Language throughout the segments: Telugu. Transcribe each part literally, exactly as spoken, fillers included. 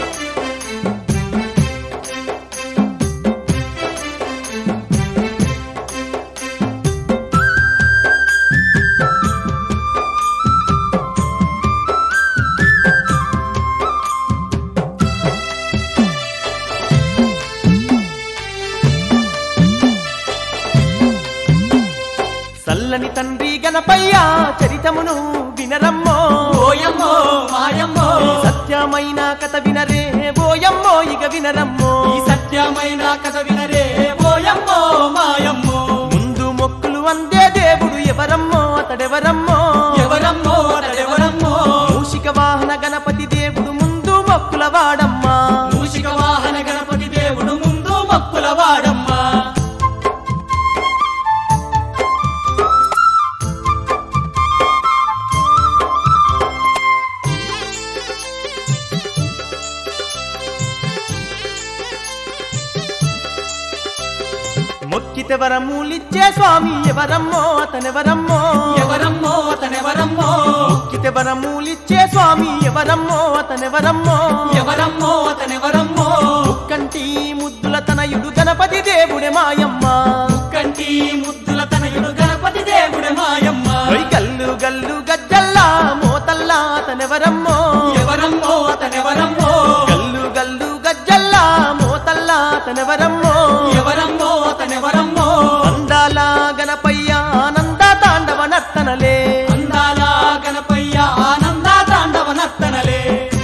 చల్లని తండ్రి గణపయ్య చరితమును వినరమ్మో ఓయమ్మో మాయమ్మో సత్యమైన కథ వినరే ఓయమ్మో ఇక వినరమ్మో ఈ సత్యమైన కథ వినరే ఓయమ్మో మాయమ్మో ముందు మొక్కులు అందే దేవుడు ఎవరమ్మో అతడెవరమ్మో ఎవరమ్మో అతడెవరమ్మో మూషిక వాహన గణపతి దేవుడు ముందు మొక్కుల వాడమ్మా మూషిక వాహన గణపతి దేవుడు ముందు మొక్కుల వాడమ్మా మొక్కితే వరములిచ్చే స్వామి ఎవరమ్మో అతనెవరమ్మో ఎవరమ్మో అతనెవరమ్మో మొక్కితే వరములిచ్చే స్వామి ఎవరమ్మో అతనెవరమ్మో ఎవరమ్మో అతనెవరమ్మో ముక్కంటి ముద్దుల తనయుడు గణపతి దేవుడే మాయమ్మ కంటి ముద్దుల తనయుడు గణపతి దేవుడే మాయమ్మ ఓయ్ గల్లు గల్లు గజ్జల్లా మోతల్లా అతనెవరమ్మో ఎవరమ్మో అతనెవరమ్మో గల్లు గల్లు గజ్జల్లా మోతల్లా అతనెవరమ్మో ఎవరమ్మో అతనెవరమ్మో అందాల గణపయ్య ఆనంద తాండవ నర్తనలే అందాల గణపయ్య ఆనంద తాండవ నర్తనలే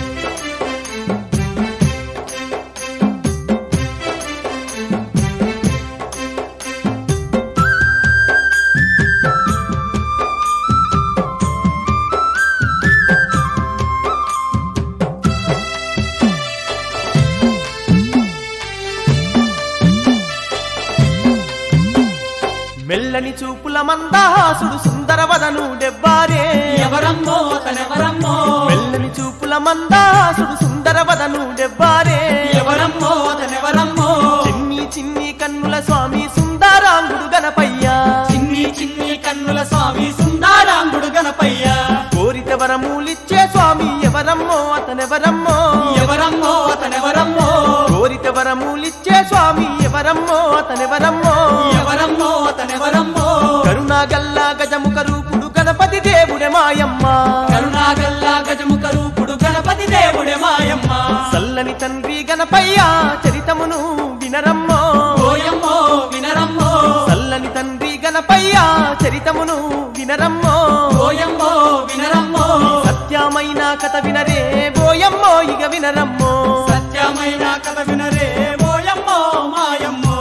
మెల్లని చూపుల మందహాసుడు సుందరవదను డెబ్బారే ఎవరమ్మో అతనెవరమ్మో మెల్లని చూపుల మందహాసుడు సుందరవదను డెబ్బారే ఎవరమ్మో అతనెవరమ్మో చిన్ని చిన్ని కన్నుల స్వామి సుందరాంగుడు గణపయ్య చిన్ని చిన్ని కన్నుల స్వామి సుందరాంగుడు గణపయ్య కోరిత వరములిచ్చే స్వామి ఎవరమ్మో అతనెవరమ్మో ఎవరమ్మో అతనెవరమ్మో కోరిత వరములిచ్చే స్వామి ఎవరమ్మో అతనెవరమ్మో ఎవరమ్మో అతనెవరమ్మో కరుణాగల్ల గజముఖ రూపుడు గణపతి దేవుడే మాయమ్మ కరుణాగల్లా గజముఖ రూపుడు గణపతి దేవుడే మాయమ్మ చల్లని తండ్రి గణపయ్య చరితమును వినరమ్మో ఓయమ్మో వినరమ్మో చల్లని తండ్రి గణపయ్య చరితమును వినరమ్మో ఓయమ్మో వినరమ్మో సత్యమైన కథ వినరే బోయమ్మో ఇక వినరమ్మో సత్యమైన కథ వినరే ఓయమ్మో మాయమ్మో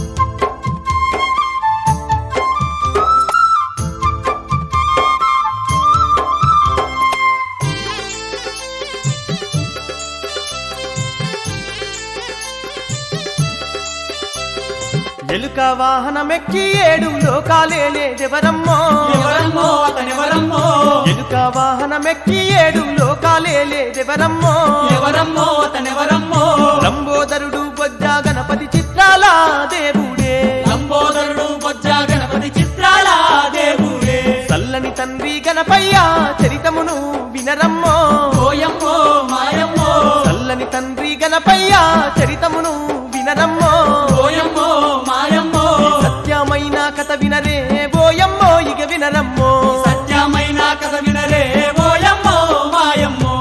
ఎలుక వాహనమెక్కి ఏడు లోకాలేలేదెవరమ్మో ఎవరమ్మో అతనెవరమ్మో ఎలుక వాహనమెక్కి ఏడు లోకాలేలేదెవరమ్మో ఎవరమ్మో అతనెవరమ్మో లంబోదరుడు బొజ్జ గణపతి చిత్రాల దేవుడే లంబోదరుడు బొజ్జ గణపతి చిత్రాల దేవుడే చల్లని తండ్రి గణపయ్య చరితమును వినరమ్మో ఓయమ్మో మాయమ్మో చల్లని తండ్రి గణపయ్య చరితమును వినరమ్మో ఓయమ్మో మాయమ్మో సత్యమైన కథ వినరే బోయమ్మో ఇక వినరమ్మో సత్యమైన కథ వినరే ఓయమ్మో మాయమ్మో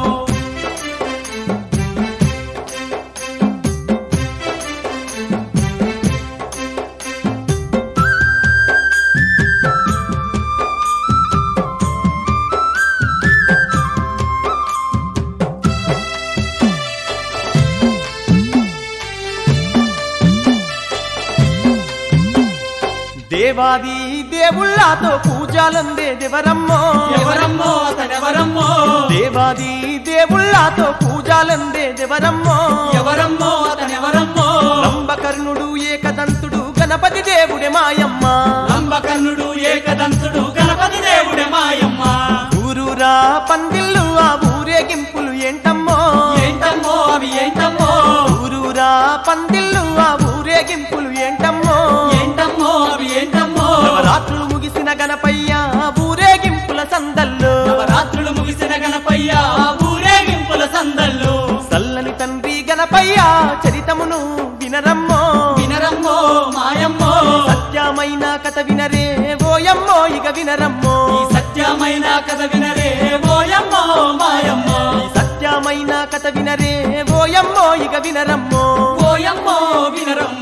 దేవాది దేవుళ్ళతో పూజలందే దేవరమ్మో ఎవరమ్మో అతనెవరమ్మో దేవాది దేవుళ్ళతో పూజలందే దేవరమ్మో ఎవరమ్మో అతనెవరమ్మో లంబకర్ణుడు ఏకదంతుడు గణపతి దేవుడే మాయమ్మ లంబకర్ణుడు ఏకదంతుడు గణపతి దేవుడే మాయమ్మ ఊరూరా పందిళ్ళు ఆ ఊరేగింపులు ఏంటమ్మో ఏంటమ్మో అవి ఏంటమ్మో ఊరూరా పందిళ్ళు ఆ ఊరేగింపులు ఏంటమ్మో ఏంటమ్మో అవి ఏంటమ్మో నవరాత్రులు ముగిసిన గణపయ్య ఊరేగింపుల సందల్లో నవరాత్రులు ముగిసిన గణపయ్య ఊరేగింపుల సందల్లో చల్లని తండ్రి గణపయ్య చరితమును వినరమ్మో వినరమ్మో మాయమ్మో సత్యమైన కథ వినరే ఓయమ్మో ఇక వినరమ్మో ఈ సత్యమైన కథ వినరే ఓయమ్మో మాయమ్మో సత్యమైన కథ వినరే ఓయమ్మో ఇక వినరమ్మో ఓయమ్మో వినరమ్మో